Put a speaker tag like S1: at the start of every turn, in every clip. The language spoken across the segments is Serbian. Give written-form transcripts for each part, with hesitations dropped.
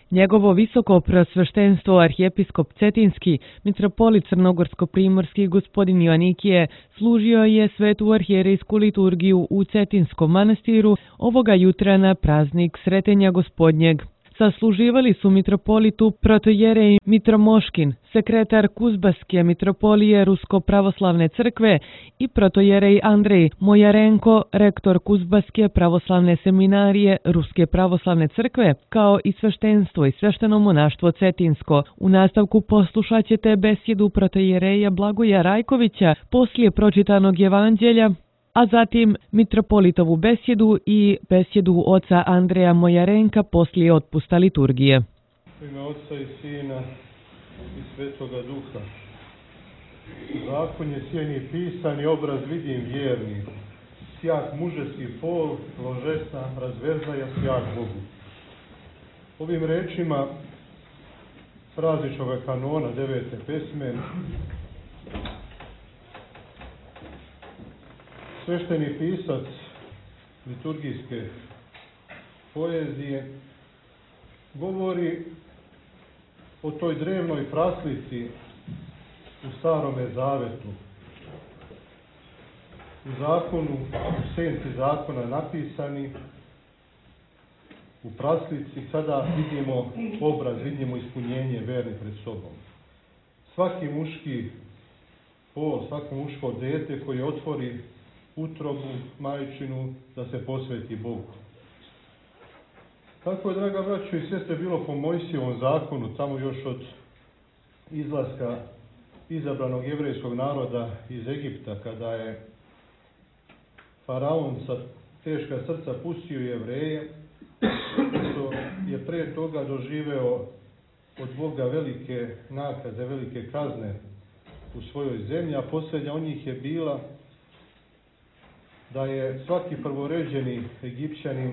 S1: Njegovo visoko preosveštenstvo arhijepiskop Cetinski, mitropolit crnogorsko-primorski gospodin Joanikije, služio je svetu arhijerejsku liturgiju u Cetinskom manastiru ovoga jutra na praznik Sretenja Gospodnjeg. Sasluživali su mitropolitu protojerej Mitromoškin, sekretar Kuzbaske mitropolije Rusko-pravoslavne crkve i protojerej Andrej Mojarenko, rektor Kuzbaske pravoslavne seminarije Ruske pravoslavne crkve, kao i sveštenstvo i svešteno monaštvo Cetinsko. U nastavku poslušat ćete besjedu protojereja Blagoja Rajkovića poslije pročitanog evanđelja, a zatim mitropolitovu besjedu i besjedu oca Andreja Mojarenka poslije otpusta liturgije.
S2: U ime Otca i Sina i Svetoga Duha. Zakon je sjeni pisani, obraz vidim vjerni. Sjak mužeski pol, ložesna, razverzaja sjak Bogu. Ovim rečima prazničnog kanona 9. pesme svešteni pisac liturgijske poezije govori o toj drevnoj praslici u Starome Zavetu. U zakonu, u senci zakona napisani, u praslici sada vidimo obraz, vidimo ispunjenje verni pred sobom. Svaki muški pol, svako muško dete koje otvori utrobu majčinu da se posveti Bogu. Tako je, draga braćo i sestre, bilo po Mojsijevom zakonu, tamo još od izlaska izabranog jevrejskog naroda iz Egipta, kada je faraon sa teška srca pustio Jevreje, što je pre toga doživeo od Boga velike nakaze, velike kazne u svojoj zemlji, a posljednja od njih je bila da je svaki prvoređeni Egipćanin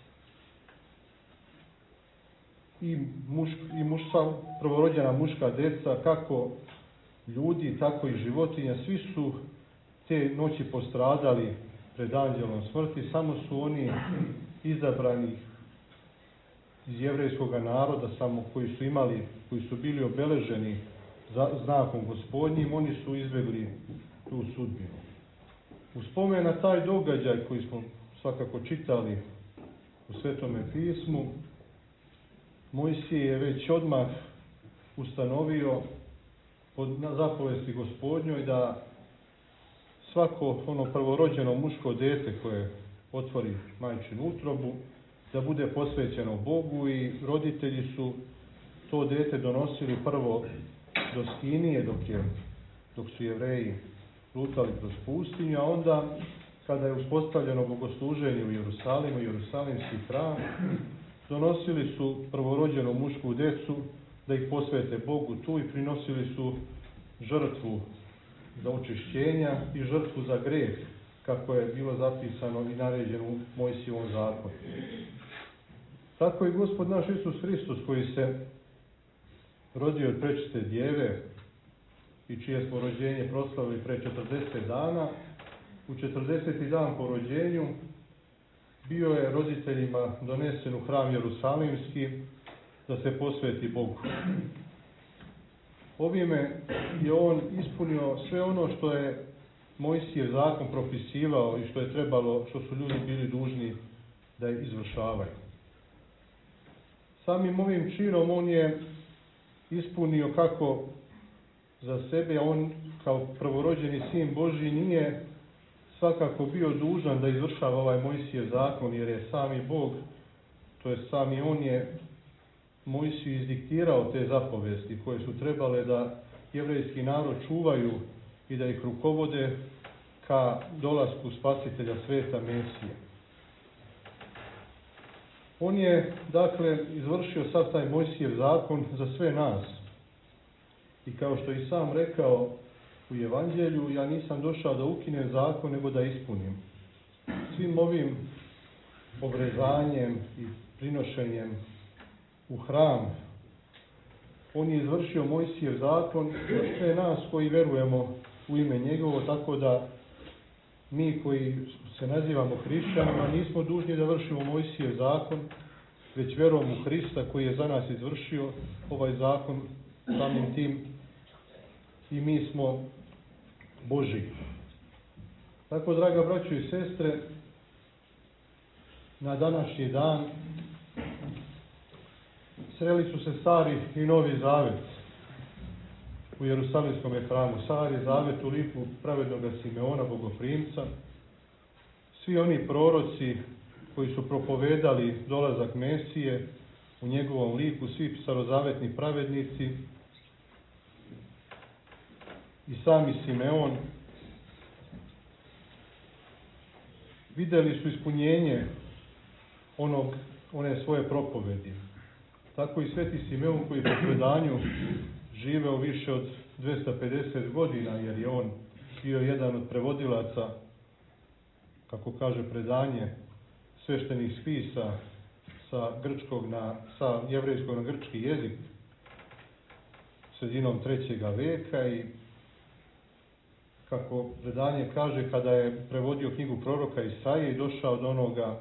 S2: i prvorođena muška deca, kako ljudi, tako i životinja, svi su te noći postradali pred anđelom smrti, samo su oni izabrani iz jevrejskog naroda, samo koji su bili obeleženi znakom Gospodnjim, oni su izbjegli tu sudbinu. U spomen na taj događaj koji smo svakako čitali u Svetome pismu, Mojsije je već odmah ustanovio na zapovesti Gospodnjoj da svako ono prvorođeno muško dete koje otvori majčinu utrobu, da bude posvećeno Bogu, i roditelji su to dete donosili prvo do Skinije dok su Jevreji lutali kroz pustinju, a onda kada je uspostavljeno bogosluženje u Jerusalimu, Jerusalimski hram, donosili su prvorođenu mušku decu da ih posvete Bogu tu i prinosili su žrtvu za očišćenja i žrtvu za greh, kako je bilo zapisano i naređeno u Mojsijevom zakonu. Tako i Gospod naš Isus Hristos, koji se rodio od prečiste djeve i čije smo rođenje proslavili pre 40 dana, u 40. dan po rođenju bio je roditeljima donesen u hram Jerusalimski da se posveti Bogu. Ovime je on ispunio sve ono što je Mojsijev zakon propisivao i što su ljudi bili dužni da izvršavaju. Samim ovim činom on je ispunio kako za sebe, on kao prvorođeni sin Božji nije svakako bio dužan da izvršava ovaj Mojsijev zakon, jer je sami Bog, to je sami on je Mojsiju izdiktirao te zapovesti koje su trebale da jevrejski narod čuvaju i da ih rukovode ka dolasku spasitelja sveta Mesije. On je, dakle, izvršio sad taj Mojsijev zakon za sve nas. I kao što i sam rekao u Evanđelju, ja nisam došao da ukinem zakon, nego da ispunim. Svim ovim obrezanjem i prinošenjem u hram, on je izvršio Mojsijev zakon za sve nas koji verujemo u ime njegovo, tako da mi koji se nazivamo hrišćanima nismo dužni da vršimo Mojsijev zakon, već vjerom u Hrista koji je za nas izvršio ovaj zakon, samim tim i mi smo Božji. Tako, draga braćo i sestre, na današnji dan sreli su se Stari i Novi Zavet u Jerusalimskom hramu. Stari Zavet u liku pravednog Simeona, bogoprimca, svi oni proroci koji su propovedali dolazak Mesije u njegovom liku, svi starozavetni pravednici i sami Simeon, vidjeli su ispunjenje one svoje propovedi. Tako i sveti Simeon, koji po predanju živeo više od 250 godina, jer je on bio jedan od prevodilaca, kako kaže predanje, sveštenih spisa sa jevrejskog na grčki jezik sredinom 3. veka, i kako predanje kaže, kada je prevodio knjigu proroka Isaije i došao do onoga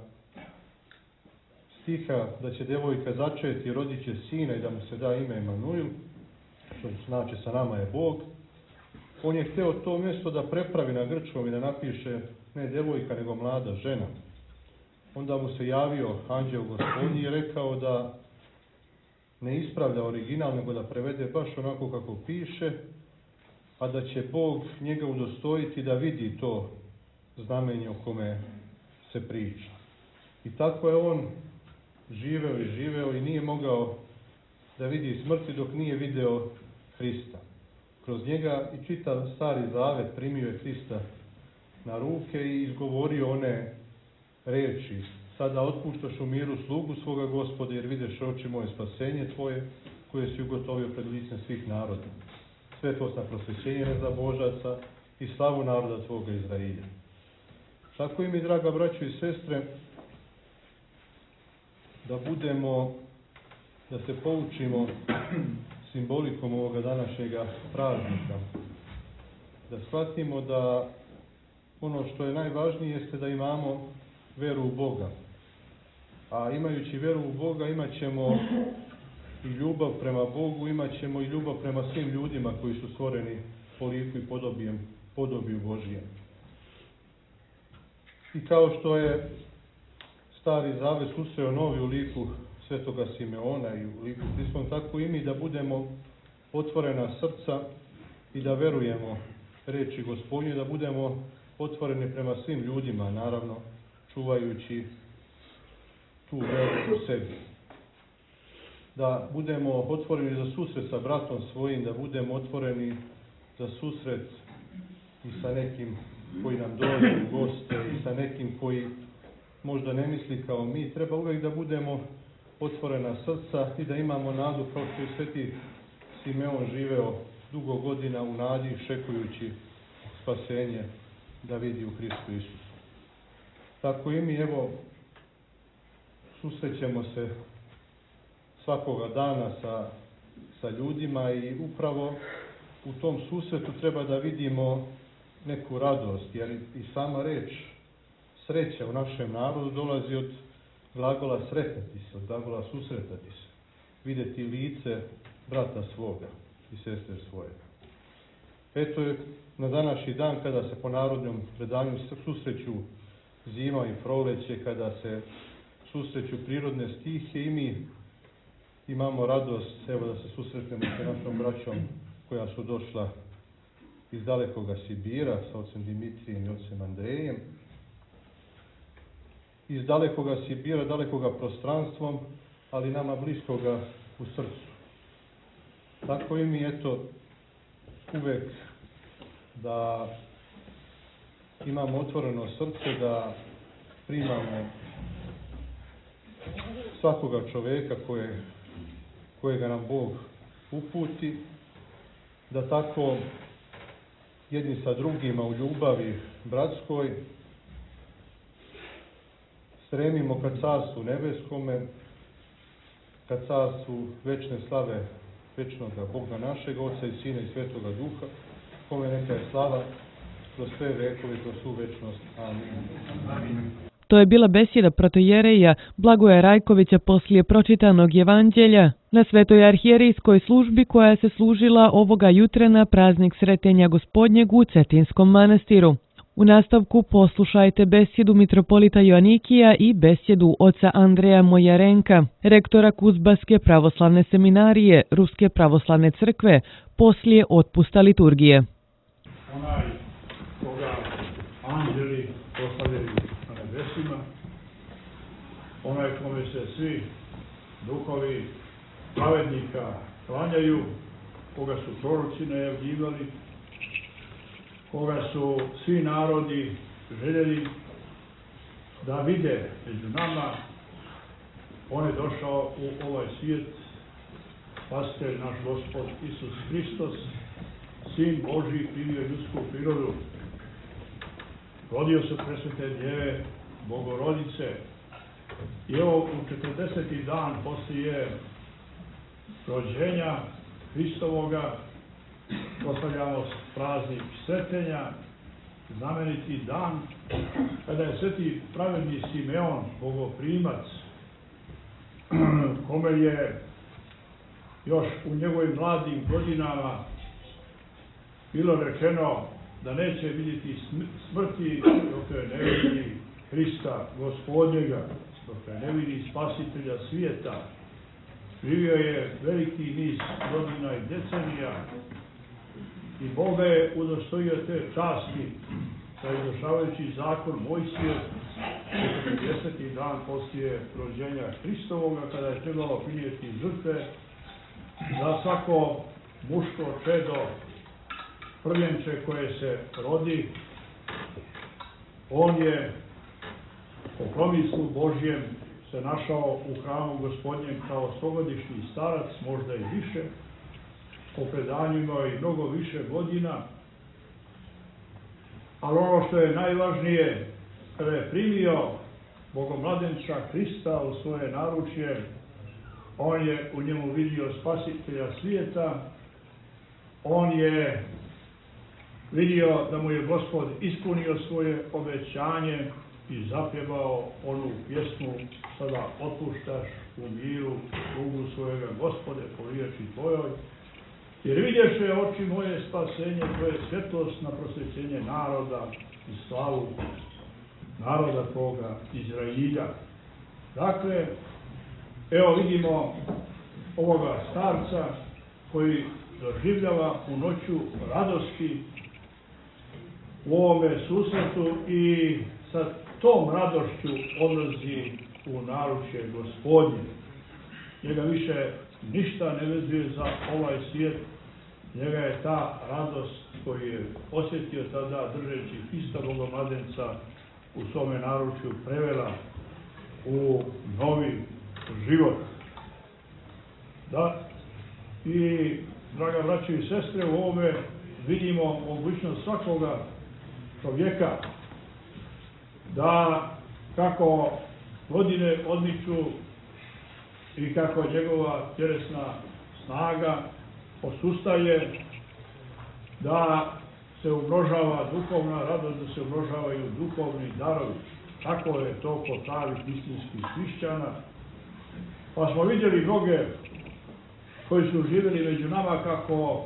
S2: stiha da će devojka začeti i rodit će sina i da mu se da ime Emanuil, što znači sa nama je Bog, on je hteo to mjesto da prepravi na grčkom i da napiše ne devojka nego mlada žena. Onda mu se javio anđeo Gospodnji i rekao da ne ispravlja original, nego da prevede baš onako kako piše, a da će Bog njega udostojiti da vidi to znamenje o kome se priča. I tako je on živeo i nije mogao da vidi smrti dok nije video Hrista. Kroz njega i čitav Stari Zavet primio je Hrista na ruke i izgovorio one reči: sada otpuštaš u miru slugu svoga Gospoda, jer videš, oči moje, spasenje tvoje koje si ugotovio pred licem svih naroda. Svetlost na prosvećenje nezabožaca i slavu naroda tvoga Izrailja. Tako i mi, draga braćo i sestre, da se poučimo simbolikom ovoga današnjega praznika. Da shvatimo da ono što je najvažnije jeste da imamo veru u Boga. A imajući veru u Boga imat ćemo i ljubav prema Bogu, imat ćemo i ljubav prema svim ljudima koji su stvoreni po liku i podobiju Božijem. I kao što je Stari Zavet susreo novi u liku svetoga Simeona i u liku Hristovom, tako i mi da budemo otvorena srca i da verujemo reči Gospodnje, da budemo otvoreni prema svim ljudima, naravno čuvajući tu veru u sebi. Da budemo otvoreni za susret sa bratom svojim, da budemo otvoreni za susret i sa nekim koji nam dođe u goste i sa nekim koji možda ne misli kao mi. Treba uvijek da budemo otvorena srca i da imamo nadu, kao što je sveti Simeon živeo dugo godina u nadi, šekujući spasenje da vidi u Hristu Isusu. Tako i mi, evo, susrećemo se svakoga dana sa ljudima i upravo u tom susretu treba da vidimo neku radost, jer i sama reč sreća u našem narodu dolazi od glagola sretati se, od glagola susretati se, vidjeti lice brata svoga i sestre svoje. Eto je na današnji dan, kada se po narodnom predanju susreću zima i proleće, kada se susreću prirodne stihe, i mi imamo radost, evo, da se susretnemo sa našom braćom koja su došla iz dalekoga Sibira sa ocem Dimitrijem i ocem Andrejem. Iz dalekoga Sibira, dalekoga prostranstvom, ali nama bliskoga u srcu. Tako i mi, eto, uvek da imamo otvoreno srce, da primamo svakoga čoveka kojega nam Bog uputi, da tako jedni sa drugima u ljubavi bratskoj stremimo ka Carstvu nebeskome, ka Carstvu večne slave večnoga Boga našega, Oca i Sina i Svetoga Duha, kome neka je slava kroz sve vekove, kroz svu večnost. Amin.
S1: To je bila besjeda protojereja Blagoja Rajkovića poslije pročitanog evanđelja na Svetoj arhijerejskoj službi koja se služila ovoga jutra na praznik Sretenja Gospodnjeg u Cetinskom manastiru. U nastavku poslušajte besjedu mitropolita Joanikija i besjedu oca Andreja Mojarenka, rektora Kuzbaske pravoslavne seminarije Ruske pravoslavne crkve, poslije otpusta liturgije.
S3: Onaj koga anđeli postavljaju na nebesima, onaj kome se svi duhovi pravednika klanjaju, koga su proroci najavljivali, koga su svi narodi željeli da vide među nama, on je došao u ovaj svijet, spasitelj naš Gospod Isus Hristos, Sin Božji, primio ljudsku prirodu, rodio se presvete djeve, Bogorodice, i evo u 40. dan poslije rođenja Hristovoga proslavljamo praznik Sretenja, znameniti dan kada je sveti pravedni Simeon, bogoprimac, kome je još u njegovim mladim godinama bilo rečeno da neće vidjeti smrti dok ne vidi Hrista Gospodnjega, dok ne vidi Spasitelja svijeta. Živio je veliki niz godina i decenija i Boga je udostojio te časti da izvršavajući zakon Mojsije 40. dan poslije rođenja Hristovoga, kada je trebalo prinijeti žrtve za svako muško čedo, prvenče koje se rodi, on je po promislu Božjem se našao u hramu Gospodnjem kao stogodišnji starac, možda i više, po predanjima i mnogo više godina, ali ono što je najvažnije, kada je primio Bogomladenča Hrista u svoje naručje, on je u njemu vidio Spasitelja svijeta, on je vidio da mu je Gospod ispunio svoje obećanje i zapjevao onu pjesmu sada otpuštaš u miru slugu svojega Gospode po riječi tvojoj, jer vidješe oči moje spasenje, tvoje svjetlost na prosvećenje naroda i slavu naroda tvoga Izrailja. Dakle, evo vidimo ovoga starca koji doživljava u noću radosti u ovome susretu i sa tom radošću odlazi u naručje Gospodnje. Njega više ništa ne vezuje za ovaj svijet, njega je ta radost koju je osjetio tada držeći Hrista Bogomladenca u svome naručju prevela u novi život. Da, i draga braćo i sestre, u ovome vidimo mogućnost svakoga čovjeka da kako godine odmiču i kako njegova tjelesna snaga posustaje, da se umnožava duhovna radost, da se umnožavaju duhovni darovi. Tako je to kod pravih istinskih hrišćana. Pa smo vidjeli mnoge koji su živjeli među nama kako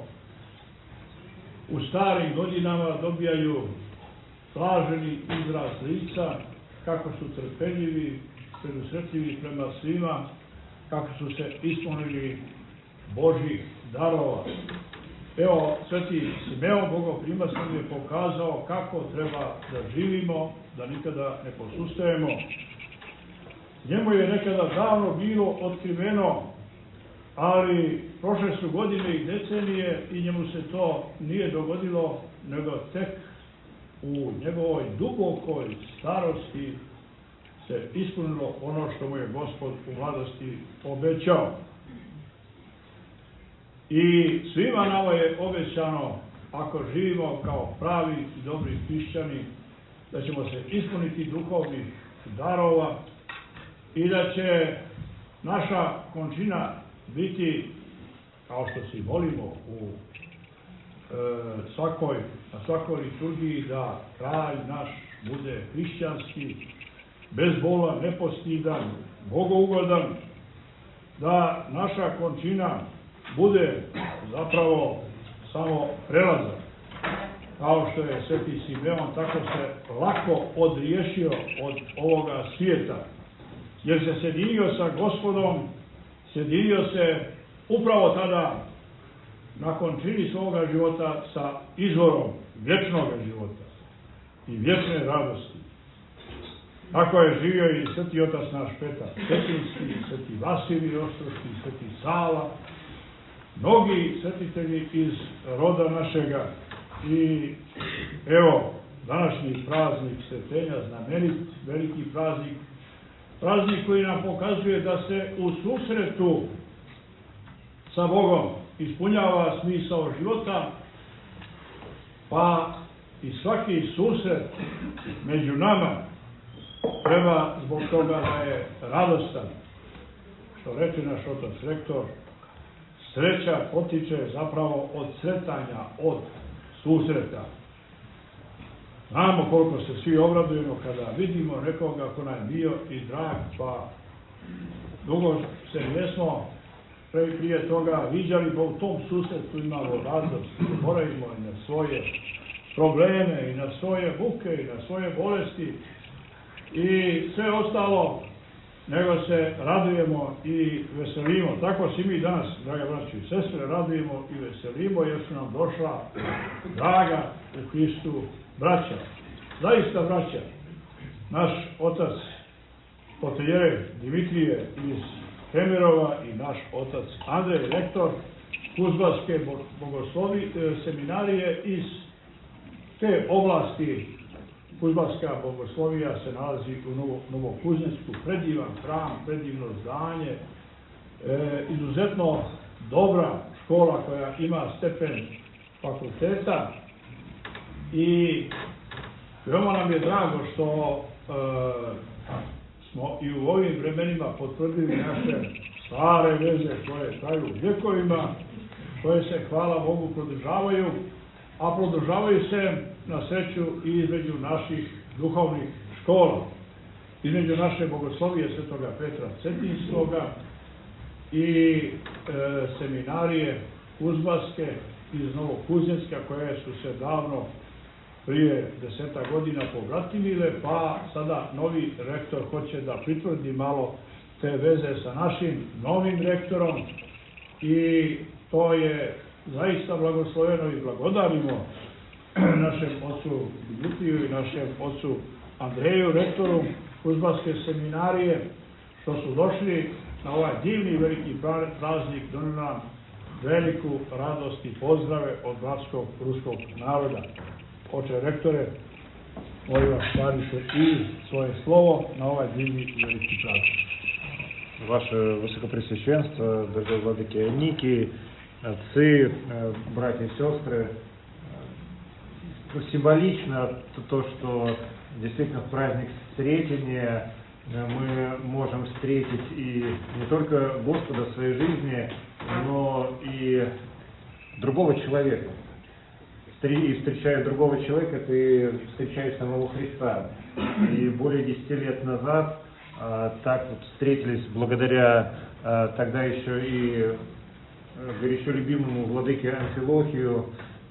S3: u starim godinama dobijaju blaženi izraz lica, kako su trpeljivi, predusretljivi prema svima, kako su se ispunili Božjih darova. Evo, sveti Simeon Bogoprimac nam je pokazao kako treba da živimo, da nikada ne posustajemo. Njemu je nekada davno bilo otkriveno, ali prošle su godine i decenije i njemu se to nije dogodilo, nego tek u njegovoj dubokoj starosti se ispunilo ono što mu je Gospod u mladosti obećao. I svima nama je obećano, ako živimo kao pravi i dobri hrišćani, da ćemo se ispuniti duhovnih darova i da će naša končina biti, kao što se molimo na svakoj liturgiji, da kraj naš bude hrišćanski, bez bola, nepostidan, bogougodan, da naša končina bude zapravo samo prelazak. Kao što je Sveti Simeon, tako se lako odriješio od ovoga svijeta, jer se sjedinio sa Gospodom, sjedinio se upravo tada, na končini svoga života, sa izvorom vječnog života i vječne radosti. Tako je živio i sveti otac naš Petar Cetinski, sveti Vasilij Ostroški, sveti Sava, mnogi svetitelji iz roda našega. I evo, današnji praznik svetenja, znamenit, veliki praznik, praznik koji nam pokazuje da se u susretu sa Bogom ispunjava smisao života, pa i svaki susret među nama treba zbog toga da je radostan. Što reče naš otac rektor, sreća potiče zapravo od sretanja, od susreta. Znamo koliko se svi obradujemo kada vidimo nekoga ko nam je bio i drag, pa dugo se nismo prije toga viđali, pa u tom susretu imamo radost, zaboravimo i na svoje probleme, i na svoje muke, i na svoje bolesti i sve ostalo, nego se radujemo i veselimo. Tako se mi danas, draga braći i sestre, radujemo i veselimo, jer su nam došla draga u Hristu braća. Zaista braća, naš otac Poteljev Dimitrije iz Kemerova i naš otac Andrej, rektor Kuzbarske seminarije iz te oblasti. Kuzbarska bogoslovija se nalazi u Novokuzensku, predivan hram, predivno zdanje, izuzetno dobra škola koja ima stepen fakulteta i veoma nam je drago što smo i u ovim vremenima potvrdili naše stare veze koje traju vjekovima, koje se, hvala Bogu, produžavaju, a produžavaju se na sreću i između naših duhovnih škola, između naše bogoslovije Svetoga Petra Cetinskoga i seminarije Kuzbarske iz Novokuzenska, koje su se davno prije 10 godina pobratimile, pa sada novi rektor hoće da pritvrdi malo te veze sa našim novim rektorom i to je zaista blagosloveno i blagodarimo našem ocu Dimitriju i našem ocu Andreju, rektoru Kuzbarske seminarije, što su došli na ovaj divni veliki praznik, donio nam veliku radost i pozdrave od bratskog ruskog naroda. Oče rektore, molim vas, stvarite i svoje slovo na ovaj divni veliki praznik.
S4: Ваше Высокопресвященство, дорогой владыки Ники, отцы, братья и сестры, символично то, что действительно в праздник Сретения мы можем встретить и не только Господа в своей жизни, но и другого человека. И встречая другого человека, ты встречаешь самого Христа. И более 10 лет назад так вот встретились благодаря тогда еще и горячо любимому владыке Амфилохию,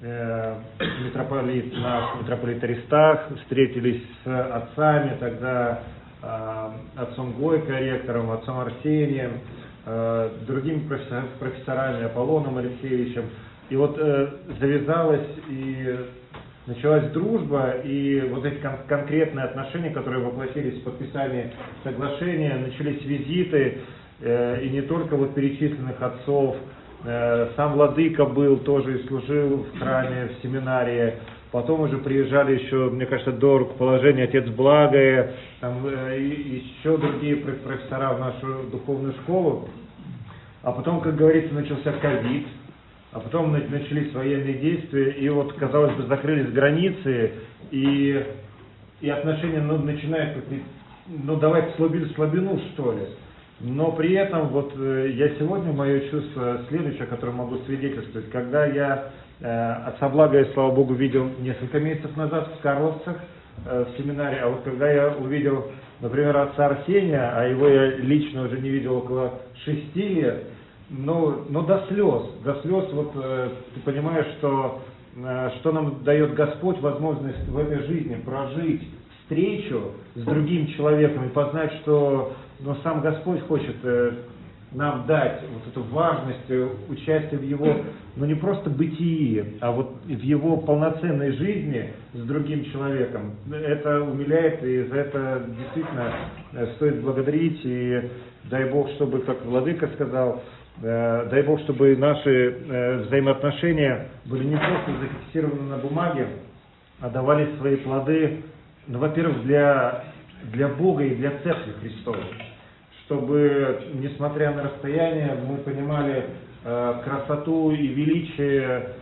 S4: митрополит Аристах, встретились с отцами, тогда отцом Гойко, ректором, отцом Арсением, другими профессорами, Аполлоном Алексеевичем. И вот завязалась и началась дружба, и вот эти конкретные отношения, которые воплотились в подписании соглашения, начались визиты, и не только вот перечисленных отцов. Сам владыка был тоже и служил в храме, в семинарии. Потом уже приезжали еще, мне кажется, до рукоположения отец Благое, там, и еще другие профессора в нашу духовную школу. А потом, как говорится, начался ковид. А потом начались военные действия, и вот, казалось бы, закрылись границы, и отношения начинают, давать слабину, что ли. Но при этом, вот, я сегодня, мое чувство следующее, которое могу свидетельствовать, когда я отца Благая, слава Богу, видел несколько месяцев назад в Карловцах, в семинаре, а вот когда я увидел например, отца Арсения, а его я лично уже не видел около 6 лет, но до слез, вот ты понимаешь, что нам дает Господь возможность в этой жизни прожить встречу с другим человеком и познать, что сам Господь хочет нам дать вот эту важность участия в Его, не просто бытии, а вот в Его полноценной жизни с другим человеком. Это умиляет, и за это действительно стоит благодарить, и дай Бог, чтобы, как Владыка сказал, дай Бог, чтобы наши взаимоотношения были не просто зафиксированы на бумаге, а давали свои плоды, во-первых, для Бога и для Церкви Христовой. Чтобы, несмотря на расстояние, мы понимали красоту и величие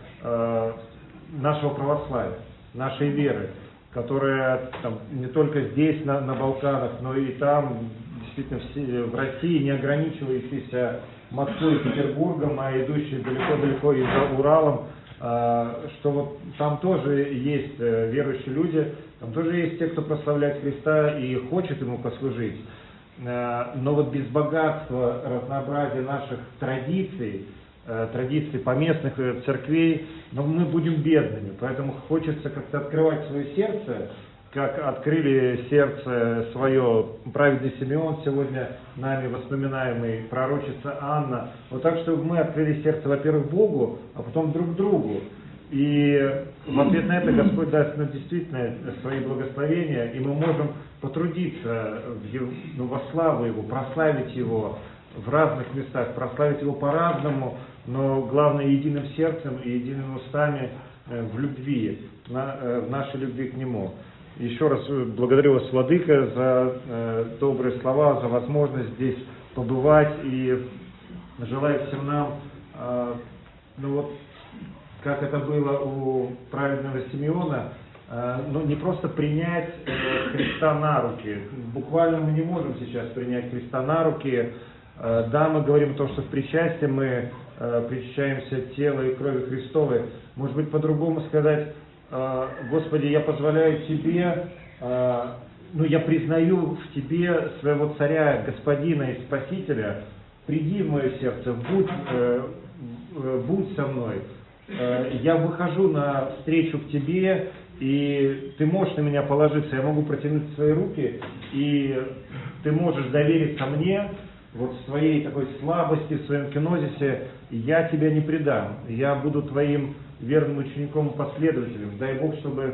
S4: нашего православия, нашей веры, которая не только здесь, на Балканах, но и там, действительно, в России, не ограничивающейся Москвой и Петербургом, а идущей далеко-далеко и за Уралом, что вот там тоже есть верующие люди, там тоже есть те, кто прославляет Христа и хочет Ему послужить. Но вот без богатства, разнообразия наших традиций поместных церквей, мы будем бедными. Поэтому хочется как-то открывать свое сердце, как открыли сердце свое праведный Симеон, сегодня нами воспоминаемый, пророчица Анна. Вот так, чтобы мы открыли сердце, во-первых, Богу, а потом друг другу. И в ответ на это Господь даст нам действительно свои благословения, и мы можем потрудиться во славу Его, прославить Его в разных местах, прославить Его по-разному, но главное единым сердцем и едиными устами в любви, в нашей любви к Нему. Еще раз благодарю вас, Владыка, за добрые слова, за возможность здесь побывать, и желаю всем нам, как это было у праведного Симеона, не просто принять Христа на руки. Буквально мы не можем сейчас принять Христа на руки. Да, мы говорим то, что в причастии мы причащаемся тела и крови Христовой. Может быть, по-другому сказать: Господи, я позволяю Тебе, я признаю в Тебе своего Царя, Господина и Спасителя. Приди в мое сердце, будь со мной. Я выхожу на встречу к Тебе, и Ты можешь на меня положиться, я могу протянуть свои руки, и Ты можешь довериться мне, вот в своей такой слабости, в своем кенозисе, я Тебя не предам, я буду Твоим верным учеником и последователем. Дай Бог, чтобы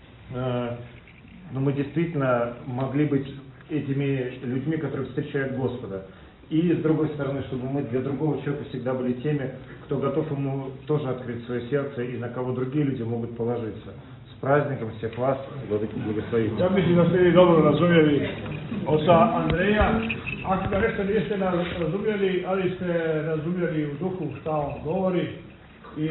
S4: мы действительно могли быть этими людьми, которые встречают Господа. И с другой стороны, чтобы мы для другого человека всегда были теми, кто готов ему тоже открыть свое сердце и на кого другие люди могут положиться. С праздником всех вас, Владыка, благословите.
S3: Ja mislim da ste vi dobro razumjeli oca Andreja. Ako ga nešto niste razumjeli, ali ste razumjeli u duhu šta on govori. I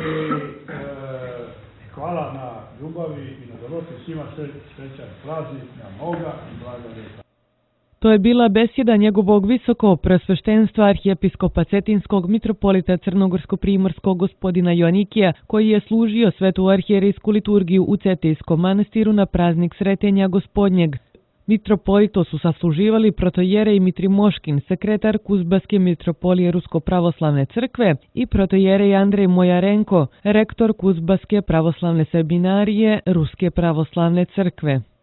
S3: hvala na ljubavi i na dobrotu svima, srećan praznik na Boga i blaga ljeta.
S1: To je bila besjeda njegovog visoko presveštenstva arhijepiskopa Cetinskog mitropolita Crnogorsko-primorskog gospodina Joanikija, koji je služio svetu arhijerejsku liturgiju u Cetinjskom manastiru na praznik Sretenja Gospodnjeg. Mitropolito su sasluživali protojerej Mitri Moškin, sekretar Kuzbaske mitropolije Rusko-pravoslavne crkve, i protojerej Andrej Mojarenko, rektor Kuzbaske pravoslavne seminarije Ruske pravoslavne crkve.